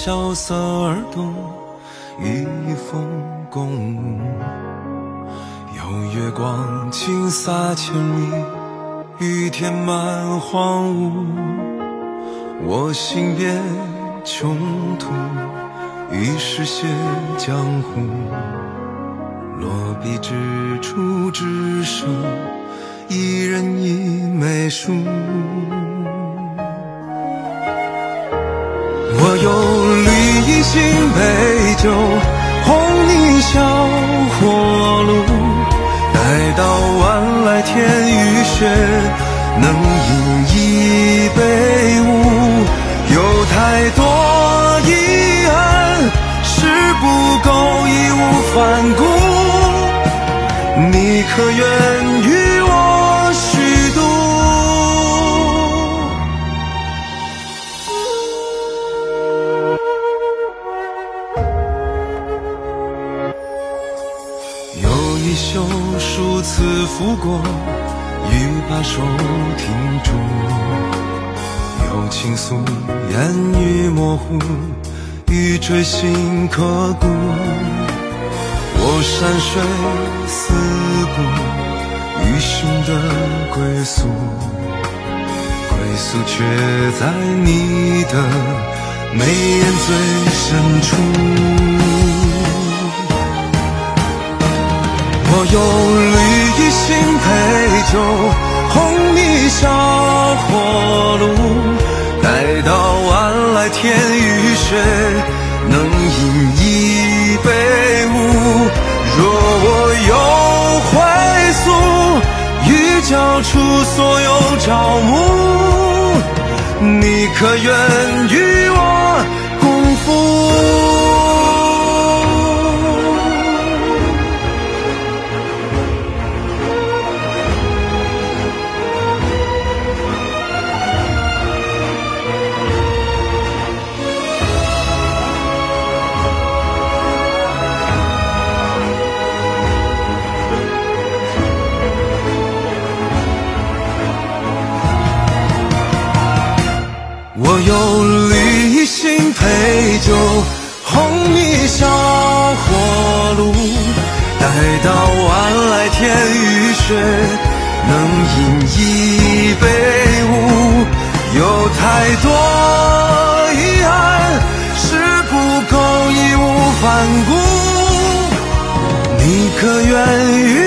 萧瑟而动，一风共舞。有月光倾洒千里，雨填满荒芜。我行遍穷途，一世写江湖。落笔之处只剩一人一梅树。我有绿衣新杯酒，红泥小火炉。待到晚来天雨雪，能饮一杯无。有太多遗憾，事不够义无反顾。你可愿与我虚度？有一宿数次拂过，欲把手停住。有倾诉言语模糊，欲锥心刻骨。我山水四顾，余生的归宿，归宿却在你的眉眼最深处。我有绿衣新醅酒，红泥小火炉。待到晚来天雨雪，能饮一杯无。若我有怀素，欲交出所有朝暮，你可愿与我共赴？我有绿衣新醅酒，红泥小火炉。待到晚来天雨雪，能饮一杯无。有太多遗憾，事不够义无反顾。你可愿与